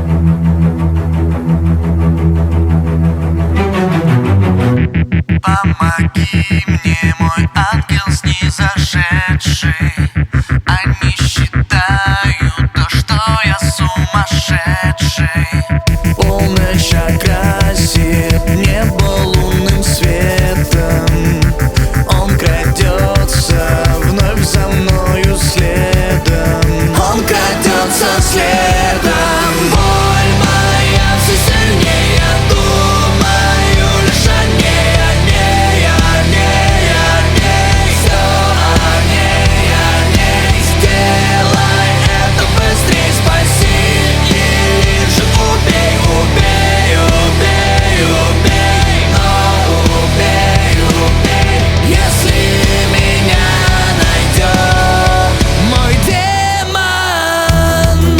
Помоги мне, мой ангел снизошедший. Они считают то, что я сумасшедший. Полночь окрасит небо лунным светом. Он крадется вновь за мною следом. Он крадется следом. Боль моя все сильнее, думаю лишь о ней, о ней, о ней, о ней. Все о ней. Сделай это быстрей, спаси или же убей, убей, убей, убей. Но убей, убей, если меня найдет мой демон.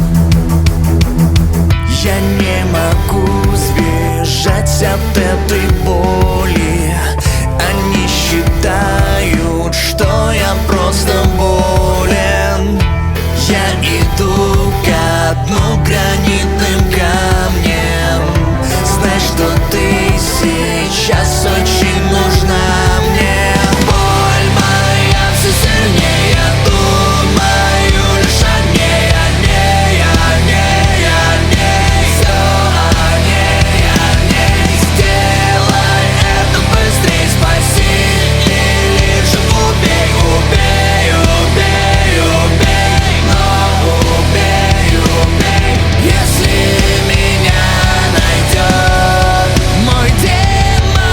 Я не могу сбежать от этой боли. Они считают, что я просто болен. Я иду ко дну гранитным камнем. Знай, что ты сейчас очень нужна мне. Боль моя все сильнее, думаю лишь о ней, о ней, о ней, о ней. Все о ней. Сделай это быстрей, спаси или же убей, убей, убей, убей. Но убей, убей, если меня найдет мой демон.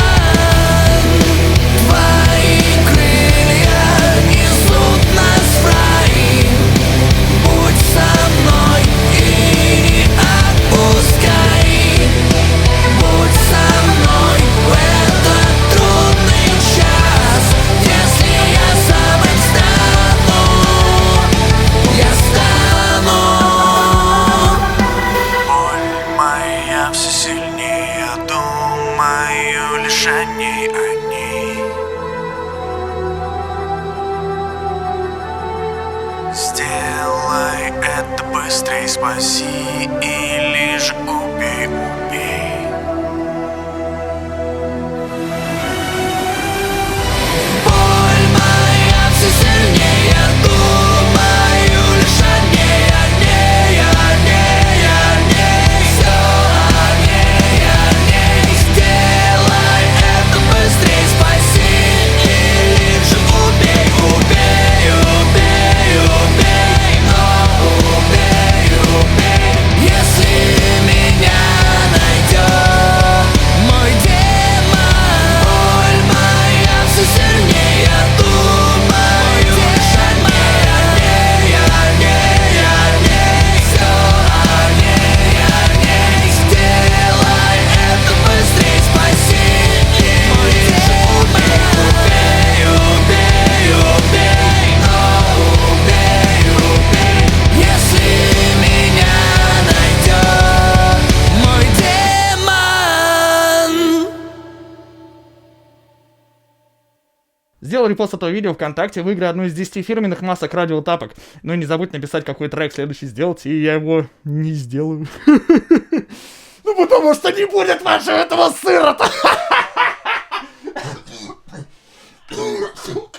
Твои крылья несут нас в рай. Будь со мной и не отпускай. Будь со мной в этот трудный час. Если я сам им стану, я стану. Боль моя все сильнее, думаю лишь о ней, о ней. Сделай это быстрей, спаси или же убей, убей. Боль моя все сильнее, думаю лишь о ней, о ней, о ней, о ней. Все о ней. Сделай это быстрей, спаси или же убей, убей, убей, убей. Но убей, убей, если меня найдет мой демон. Боль моя все сильнее, думаю лишь о ней, о ней, о ней. Все о ней. Сделай это быстрей, спаси или же убей, убей, убей. Но убей, убей, если меня найдет мой демон. Сделай репост этого видео ВКонтакте, выиграй одну из 10 фирменных масок радиотапок. Ну и не забудь написать, какой трек следующий сделать, и я его не сделаю. Ну потому что не будет вашего этого сыра-то.